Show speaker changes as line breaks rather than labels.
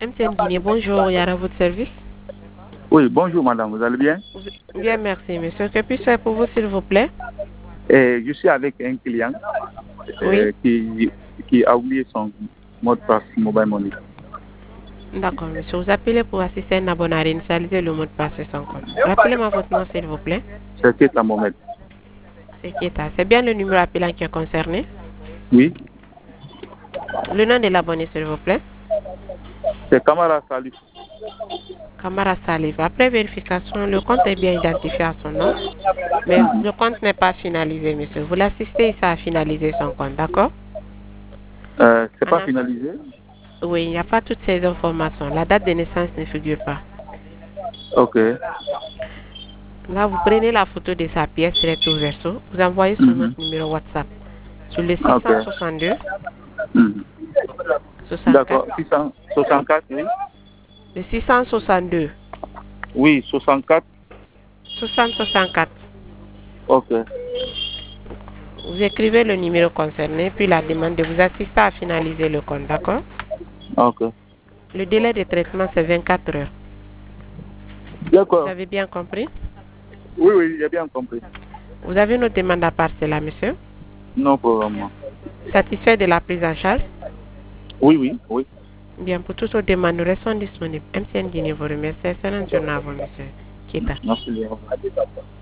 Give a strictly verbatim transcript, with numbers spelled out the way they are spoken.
M T N Guinée, bonjour, Yara, votre service.
Oui, bonjour madame, vous allez bien?
Bien, merci monsieur. Que puis-je faire pour vous, s'il vous plaît?
Et je suis avec un client
Oui.
euh, qui, qui a oublié son mot de passe mobile money.
D'accord, monsieur. Vous appelez pour assister un abonné à réinitialiser le mot de passe de son compte. Rappelez-moi votre nom, s'il vous plaît.
C'est Keta Mohamed.
C'est Kieta. C'est bien le numéro appelant qui est concerné?
Oui,
Le nom de l'abonné, s'il vous plaît.
c'est Kamara Salif.
Kamara Salif. Après vérification, le compte est bien identifié à son nom, mais le compte n'est pas finalisé, monsieur. Vous l'assistez ici à finaliser son compte, d'accord?
Euh, c'est
En
pas
a-
finalisé?
Oui, il n'y a pas toutes ces informations. La date de naissance ne figure pas.
Ok.
Là, vous prenez la photo de sa pièce recto verso, vous envoyez sur
Mhm.
notre numéro WhatsApp, sur le
Ok.
six cent soixante-deux,
Mhm.
soixante-quatre,
D'accord, six cent soixante-quatre, oui.
le six cent soixante-deux,
Oui, soixante-quatre.
soixante soixante-quatre.
Ok.
Vous écrivez le numéro concerné, puis la demande de vous assister à finaliser le compte, d'accord?
Ok.
Le délai de traitement, c'est vingt-quatre heures. Vous
D'accord.
avez bien compris?
Oui, oui, j'ai bien compris.
Vous avez une autre demande à part cela, monsieur?
Non pour le moment.
Satisfait de la prise en charge?
Oui, oui, oui.
Bien, pour toutes vos demandes, nous restons disponibles. M T N Guinée vous remercie. Excellente journée à vous, monsieur Kita.
Merci. Au revoir.